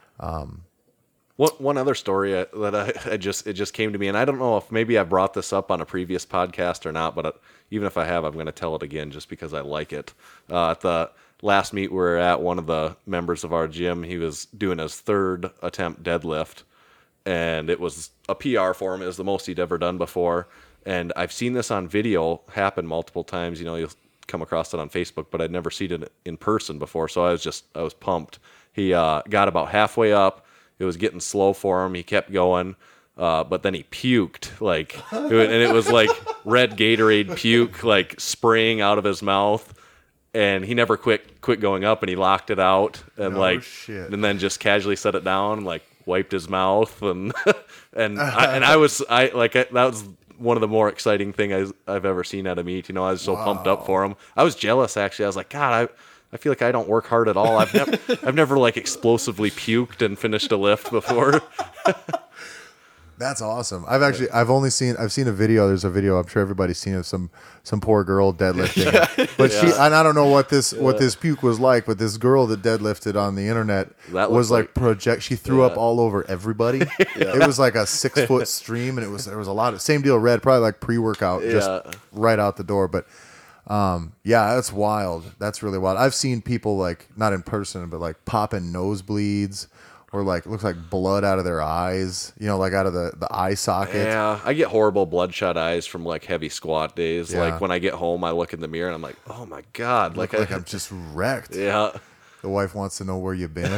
One other story that it just came to me, and I don't know if maybe I brought this up on a previous podcast or not, but even if I have, I'm going to tell it again just because I like it. At the last meet we were at, one of the members of our gym, he was doing his third attempt deadlift, and it was a PR for him. It was the most he'd ever done before, and I've seen this on video happen multiple times. You know, you'll come across it on Facebook, but I'd never seen it in person before, so I was pumped. He got about halfway up. It was getting slow for him. He kept going, but then he puked, and it was like red Gatorade puke, like spraying out of his mouth. And he never quit going up, and he locked it out, and shit. and then just casually set it down, and like wiped his mouth, and that was one of the more exciting things I've ever seen at a meet. You know, I was so pumped up for him. I was jealous, actually. I was like, God, I feel like I don't work hard at all. I've never like explosively puked and finished a lift before. That's awesome. I've seen a video. There's a video. I'm sure everybody's seen of some poor girl deadlifting. But and I don't know what this puke was like, but this girl that deadlifted on the internet That was looked like she threw up all over everybody. It was like a 6-foot stream, and there was a lot of same deal. Red, probably like pre-workout, just right out the door. But that's wild. That's really wild. I've seen people like not in person, but like popping nosebleeds. Or like looks like blood out of their eyes, you know, like out of the eye socket. Yeah, I get horrible bloodshot eyes from like heavy squat days. Yeah. Like when I get home, I look in the mirror and I'm like, oh my God. Like I'm just wrecked. Yeah. The wife wants to know where you've been.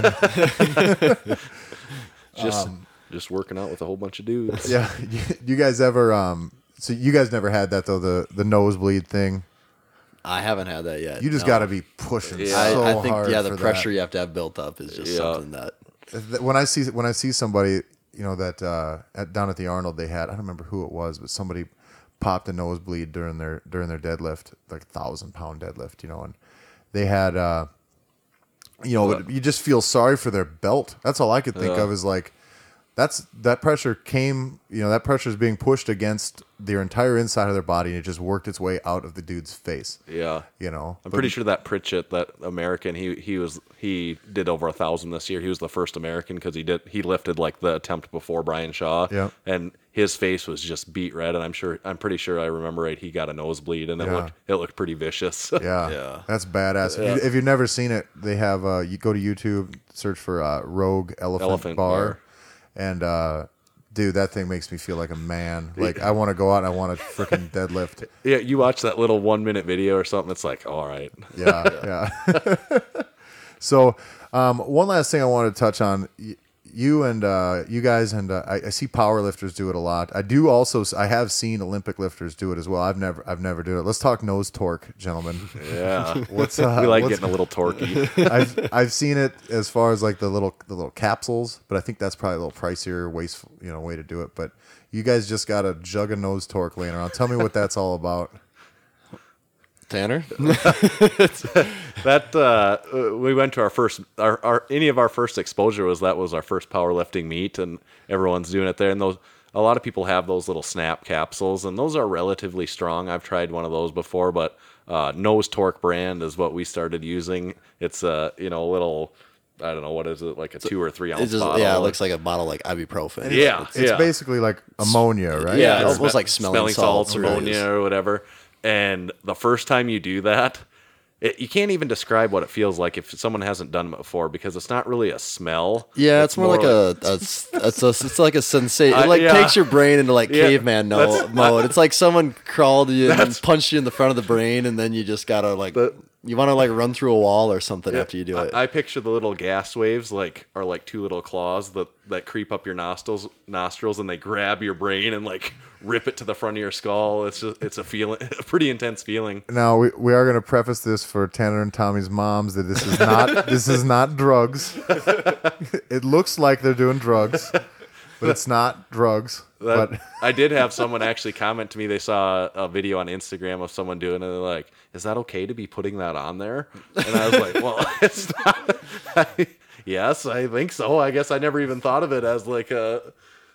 Just working out with a whole bunch of dudes. Yeah. You guys ever so you guys never had that though, the nosebleed thing? I haven't had that yet. You just no. got to be pushing Yeah. so I think hard the for pressure that. you have to have built up is just Yeah. something that When I see somebody, you know, that down at the Arnold they had, I don't remember who it was, but somebody popped a nosebleed during their deadlift, like 1,000-pound deadlift, you know, and they had but you just feel sorry for their belt. That's all I could think of is like that pressure came, you know, that pressure is being pushed against their entire inside of their body, and it just worked its way out of the dude's face. Yeah. You know, I'm pretty sure that Pritchett, that American, he did over 1,000 this year. He was the first American because he lifted like the attempt before Brian Shaw. Yeah. And his face was just beat red, and I'm pretty sure I remember right. He got a nosebleed, and it looked pretty vicious. Yeah, Yeah. that's badass. If you've never seen it, they have you go to YouTube, search for Rogue Elephant Bar. And dude, that thing makes me feel like a man. Like I want to go out and I want to freaking deadlift. Yeah, you watch that little 1-minute video or something. It's like, all right. Yeah. So, one last thing I wanted to touch on. You guys and I see powerlifters do it a lot. I have seen Olympic lifters do it as well. I've never done it. Let's talk nose torque, gentlemen. Yeah, we we like getting a little torquey. I've seen it as far as like the little capsules, but I think that's probably a little pricier, wasteful, way to do it. But you guys just got a jug of nose torque laying around. Tell me what that's all about. Tanner? That we went to our first any of our first exposure was our first powerlifting meet, and everyone's doing it there. And those a lot of people have those little snap capsules, and those are relatively strong. I've tried one of those before, but Nose Torque brand is what we started using. It's a little, I don't know, what is it, like a 2 or 3 ounce bottle? Yeah, it looks like a bottle like ibuprofen. Yeah, It's basically like ammonia, right? Yeah, it's it's almost like smelling salts, ammonia or whatever. And the first time you do that, you can't even describe what it feels like if someone hasn't done it before, because it's not really a smell. Yeah, it's more like it's like a sensation. It takes your brain into like caveman mode. It's like someone crawled you and punched you in the front of the brain, and then you just gotta you want to like run through a wall or something after you do it. I picture the little gas waves are like 2 little claws that creep up your nostrils, and they grab your brain and like rip it to the front of your skull. It's a feeling, a pretty intense feeling. Now we are going to preface this for Tanner and Tommy's moms that this is not drugs. It looks like they're doing drugs, but it's not drugs. But I did have someone actually comment to me. They saw a video on Instagram of someone doing it, and they're like, "Is that okay to be putting that on there?" And I was like, "Well, it's not." Yes, I think so. I guess I never even thought of it as like a.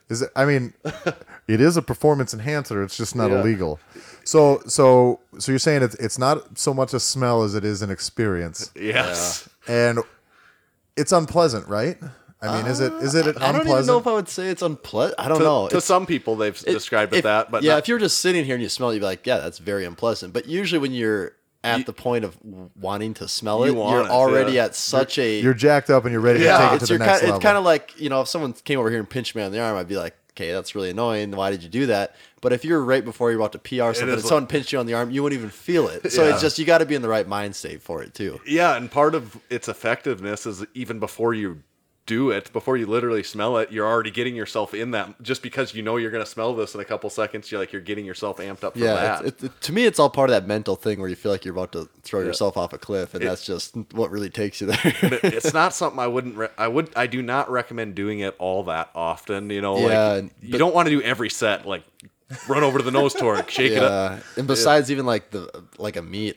It is a performance enhancer. It's just not illegal. So you're saying it's not so much a smell as it is an experience. Yes. And it's unpleasant, right? I mean, is it unpleasant? I don't even know if I would say it's unpleasant. I don't know. To some people, they've described it that. But if you're just sitting here and you smell it, you'd be like, yeah, that's very unpleasant. But usually when you're at the point of wanting to smell it, you're already at such you're jacked up and you're ready to take it to the next level. It's kind of like, if someone came over here and pinched me on the arm, I'd be like, okay, that's really annoying. Why did you do that? But if you're right before you're about to pee or something, and someone pinched you on the arm, you wouldn't even feel it. So it's just, you got to be in the right mind state for it too. Yeah, and part of its effectiveness is even before you do it, before you literally smell it, you're already getting yourself in that. Just because you're going to smell this in a couple seconds, you're getting yourself amped up for that. To me, it's all part of that mental thing where you feel like you're about to throw yourself off a cliff, and that's just what really takes you there. It's not something I do not recommend doing it all that often. You don't want to do every set, like run over to the Nose Torque, shake it up. And besides even like a meet,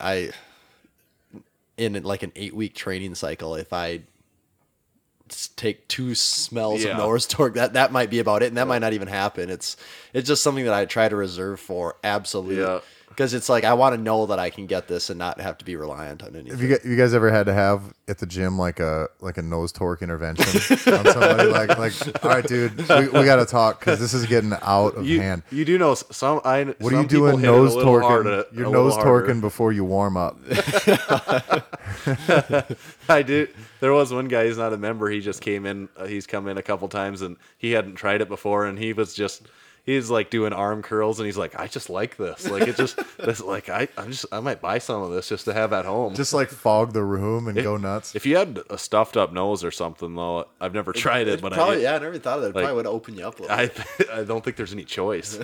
in like an 8-week training cycle, if I take 2 smells of Nose Torque, that might be about it, and that might not even happen. It's just something that I try to reserve for absolute, because it's like I want to know that I can get this and not have to be reliant on anything. Have you guys ever had to have at the gym like a Nose Torque intervention on somebody? like all right, dude, we got to talk because this is getting out of hand. You do know some. What are you doing nose torquing? You're nose torquing before you warm up. I do. There was one guy, he's not a member. He just came in. He's come in a couple times, and he hadn't tried it before. And he's like doing arm curls, and he's like, I just like this. Like it just this. Like I might buy some of this just to have at home. Just like fog the room and go nuts. If you had a stuffed up nose or something, though, I've never tried it. But I never thought of that. It probably would open you up a little bit. I don't think there's any choice.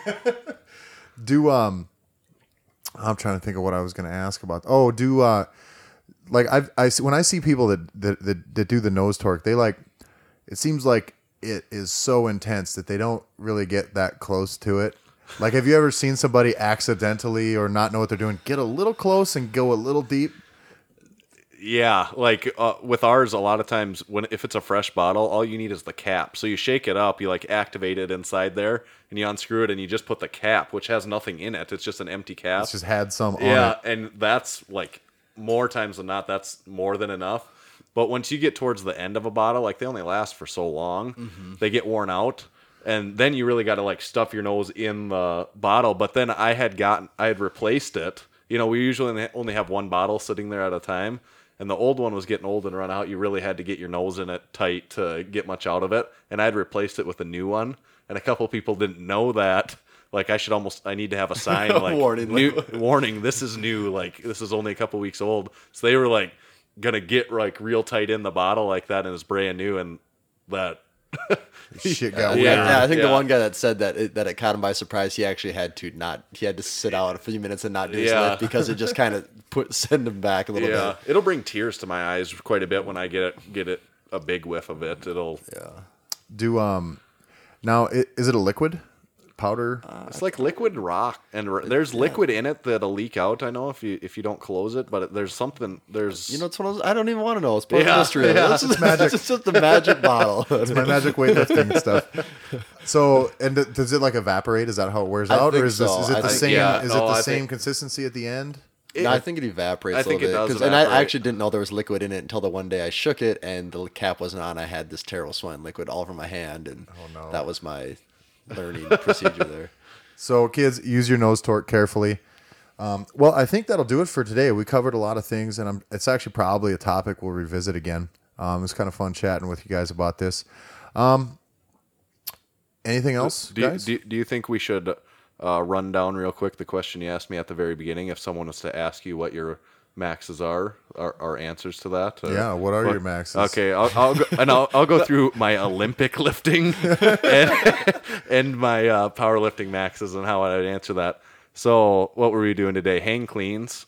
I'm trying to think of what I was going to ask about. Like when I see people that do the Nose Torque, it seems like it is so intense that they don't really get that close to it. Like, have you ever seen somebody accidentally or not know what they're doing, get a little close and go a little deep? Yeah, like with ours, a lot of times if it's a fresh bottle, all you need is the cap. So you shake it up, you activate it inside there, and you unscrew it, and you just put the cap, which has nothing in it. It's just an empty cap. It's just had some on it. Yeah, and that's more times than not, that's more than enough. But once you get towards the end of a bottle, they only last for so long, they get worn out, and then you really got to stuff your nose in the bottle. But then I had replaced it. We usually only have one bottle sitting there at a time, and the old one was getting old and run out. You really had to get your nose in it tight to get much out of it, and I had replaced it with a new one, and a couple people didn't know that. I need to have a sign warning, this is new, this is only a couple weeks old. So they were gonna get real tight in the bottle like that, and it's brand new, and that shit got weird. Yeah, I think the one guy that said that it caught him by surprise, he actually had to sit out a few minutes and not do his lift because it just kind of send him back a little bit. It'll bring tears to my eyes quite a bit when I get a big whiff of it. It'll now is it a liquid? powder? It's like liquid rock, and there's liquid in it that'll leak out. I know if you don't close it, but there's something. There's It's one of those, I don't even want to know. It's part of Yeah, the mystery. yeah. It's magic. It's just a magic bottle. It's my magic weightlifting stuff. So, and does it like evaporate? Is that how it wears out, or think is this so. is it I the think- same? yeah. Is No, it the I same think- consistency at the end? No, I think it evaporates. I think a little it bit, does and I evaporate. actually didn't know there was liquid in it until the one day I shook it and the cap wasn't on. I had this terrible sweat liquid all over my hand, and no. that was my learning procedure there. So, kids, use your nose torque carefully. Well, I think that'll do it for today. We covered a lot of things, and it's actually probably a topic we'll revisit again. It was kind of fun chatting with you guys about this. Anything else, guys? Do you think we should run down real quick the question you asked me at the very beginning? If someone was to ask you what your maxes are, our answers to that? Yeah, what are your maxes? Okay, I'll go through my Olympic lifting and my powerlifting maxes and how I would answer that. So, what were we doing today? Hang cleans.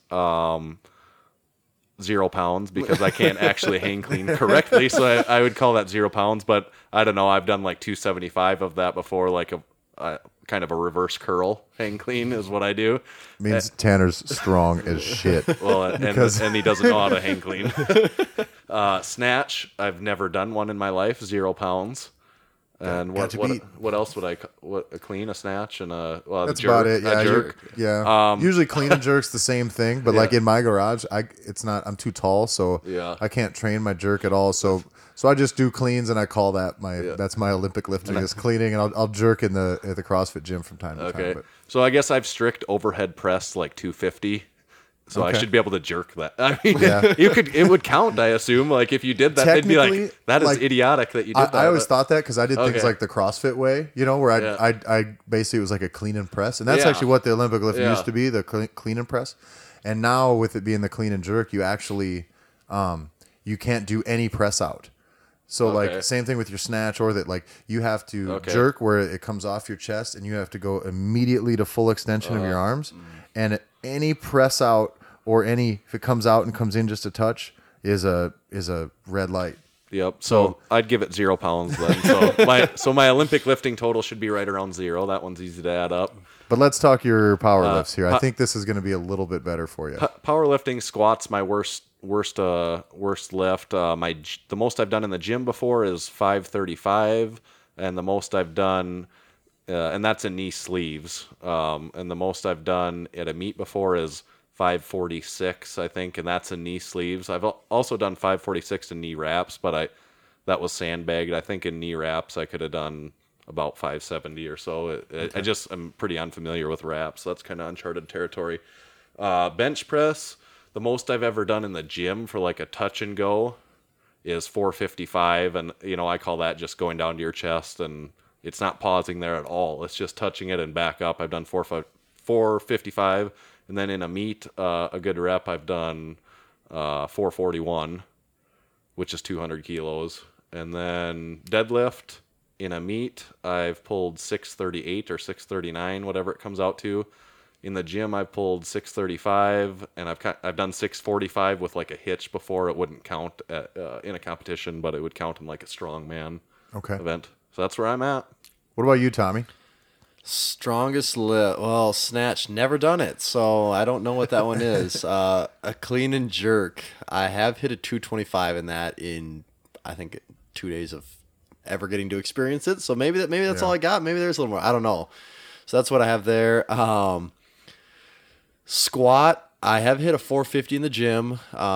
0 pounds because I can't actually hang clean correctly. So I would call that 0 pounds, but I don't know. I've done like 275 of that before, like a kind of a reverse curl hang clean is what I do. Means Tanner's strong as shit. Well, and he doesn't know how to hang clean. Snatch, I've never done one in my life, 0 pounds. And Got to beat. what else would a clean, a snatch, and That's jerk, about it. Yeah, a jerk. Usually clean and jerk's the same thing, but like in my garage, I'm too tall, so Yeah. I can't train my jerk at all. So I just do cleans, and I call that that's my Olympic lifting is cleaning, and I'll jerk at the CrossFit gym from time to time. Okay. But So I guess I've strict overhead press like 250. So I Okay. should be able to jerk that. I mean, Yeah. it would count, I assume. Like if you did that, they'd be Technically, like, that is like, idiotic that you did that. I always but- thought that because I did things Okay. like the CrossFit way, where Yeah. I basically it was like a clean and press, and that's Yeah. actually what the Olympic lift Yeah. used to be, the clean and press. And now with it being the clean and jerk, you actually you can't do any press out. So Okay. like same thing with your snatch, or that like you have to Okay. jerk where it comes off your chest, and you have to go immediately to full extension of your arms, and any press out or if it comes out and comes in just a touch is a red light. Yep. So I'd give it 0 pounds then. So my Olympic lifting total should be right around 0. That one's easy to add up. But let's talk your power lifts here. I think this is going to be a little bit better for you. Powerlifting squats, my worst lift. The most I've done in the gym before is 535, and the most I've done, and that's in knee sleeves. And the most I've done at a meet before is 546, I think, and that's in knee sleeves. I've also done 546 in knee wraps, but that was sandbagged. I think in knee wraps I could have done about 570 or so. I'm pretty unfamiliar with wraps. So that's kind of uncharted territory. Bench press, the most I've ever done in the gym for like a touch and go is 455, and I call that just going down to your chest, and it's not pausing there at all. It's just touching it and back up. I've done 455, and then in a meet, a good rep, I've done 441, which is 200 kilos, and then deadlift in a meet, I've pulled 638 or 639, whatever it comes out to. In the gym, I've pulled 635, and I've done 645 with like a hitch before. It wouldn't count in a competition, but it would count in like a strongman Okay. event. So that's where I'm at. What about you, Tommy? Strongest lift. Well, snatch, never done it, so I don't know what that one is. A clean and jerk. I have hit a 225 in that in, I think, 2 days of ever getting to experience it. So maybe that's all I got. Maybe there's a little more. I don't know. So that's what I have there. Squat. I have hit a 450 in the gym.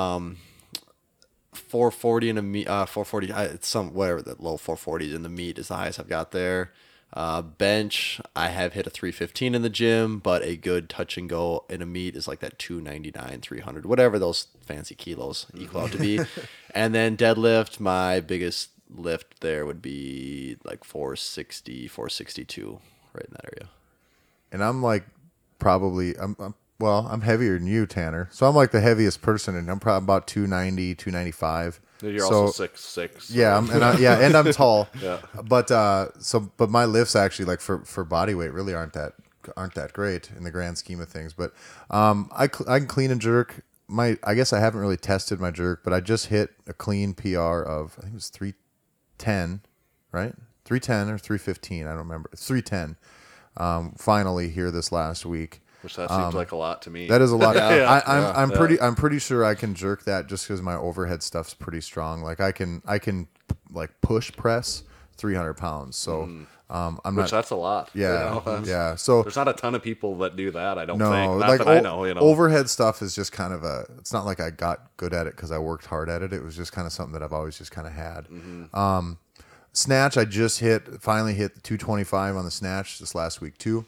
440 in a meet. 440. It's whatever the low 440s in the meet is the highest I've got there. Bench, I have hit a 315 in the gym, but a good touch and go in a meet is like that 299, 300, whatever those fancy kilos equal out to be. And then deadlift, my biggest lift there would be like 460, 462, right in that area. And I'm like probably I'm heavier than you, Tanner. So I'm like the heaviest person, and I'm probably about 290, 295. You're so, also 6'6". Yeah, and I'm tall. Yeah. But but my lifts actually, like for body weight, really aren't that great in the grand scheme of things. But I can clean and jerk. I guess I haven't really tested my jerk, but I just hit a clean PR of, I think it was 310, right? 310 or 315, I don't remember. It's 310. finally here this last week. Which that seems like a lot to me. That is a lot. Yeah. I'm pretty sure I can jerk that just because my overhead stuff's pretty strong. Like I can like push press 300 pounds. So I'm Which not. that's a lot. Yeah, You know? yeah. So There's not a ton of people that do that. I don't no, think. Not like that I know. You know. overhead stuff is just kind of a. It's not like I got good at it because I worked hard at it. It was just kind of something that I've always just kind of had. Snatch, I just finally hit the 225 on the snatch this last week too.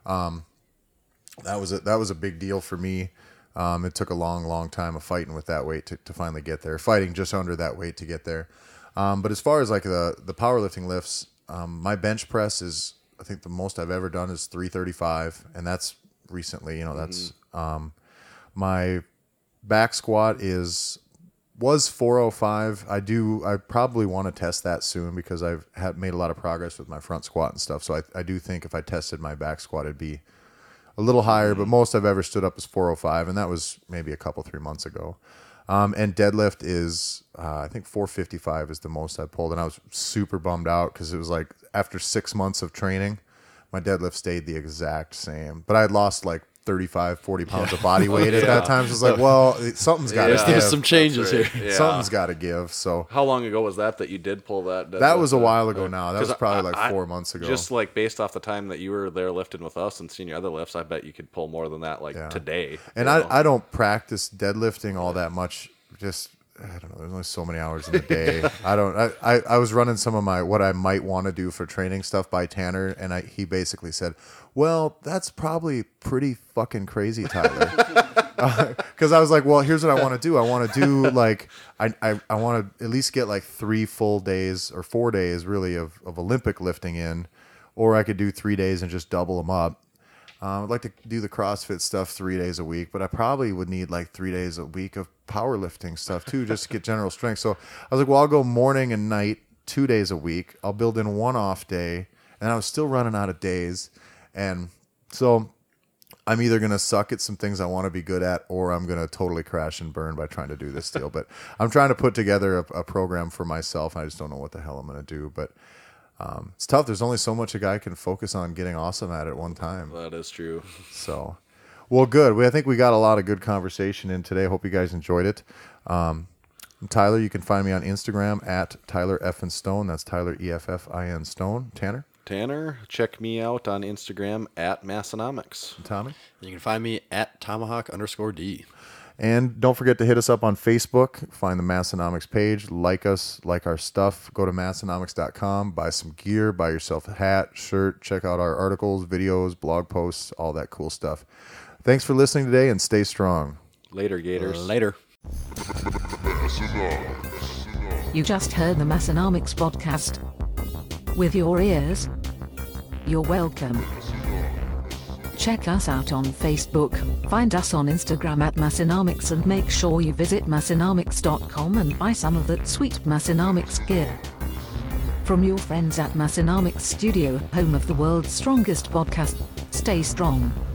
That was a big deal for me. It took a long time of fighting with that weight to finally get there. Fighting just under that weight to get there. But as far as like the powerlifting lifts, my bench press is, I think the most I've ever done is 335, and that's recently. You know, that's my back squat was 405. I probably want to test that soon because I've made a lot of progress with my front squat and stuff. So I do think if I tested my back squat, it'd be a little higher, but most I've ever stood up is 405, and that was maybe a couple 3 months ago. And deadlift is I think 455 is the most I pulled, and I was super bummed out because it was like after 6 months of training, my deadlift stayed the exact same, but I had lost like 35, 40 pounds of body weight at that time. So it's like, well, something's got to There's give. some changes here. Yeah. Something's got to give. So How long ago was that you did pull that? that was a while ago now. That was 'Cause probably like I- 4 months ago. Just like based off the time that you were there lifting with us and seeing your other lifts, I bet you could pull more than that today. And you know? I don't practice deadlifting all that much. Just, I don't know. There's only so many hours in the day. I was running some of what I might want to do for training stuff by Tanner, and he basically said, well, that's probably pretty fucking crazy, Tyler. Because I was like, well, here's what I want to do. I want to do like, I want to at least get like 3 full days or 4 days really of Olympic lifting in, or I could do 3 days and just double them up. I'd like to do the CrossFit stuff 3 days a week, but I probably would need like 3 days a week of powerlifting stuff too, just to get general strength. So I was like, well, I'll go morning and night 2 days a week. I'll build in 1 off day, and I was still running out of days. And so I'm either going to suck at some things I want to be good at, or I'm going to totally crash and burn by trying to do this deal. But I'm trying to put together a program for myself. I just don't know what the hell I'm going to do. But it's tough. There's only so much a guy can focus on getting awesome at one time. That is true. So, well, good. I think we got a lot of good conversation in today. Hope you guys enjoyed it. I'm Tyler. You can find me on Instagram at Tyler Effin Stone. That's Tyler EFFIN Stone. Tanner, check me out on Instagram at Massonomics. Tommy. You can find me at Tomahawk_D. And don't forget to hit us up on Facebook. Find the Massonomics page. Like us, like our stuff. Go to Massonomics.com. Buy some gear. Buy yourself a hat, shirt. Check out our articles, videos, blog posts, all that cool stuff. Thanks for listening today, and stay strong. Later, Gators. Later. You just heard the Massonomics podcast. With your ears, you're welcome. Check us out on Facebook, find us on Instagram at Massonomics, and make sure you visit Massonomics.com and buy some of that sweet Massonomics gear. From your friends at Massonomics Studio, home of the world's strongest podcast, stay strong.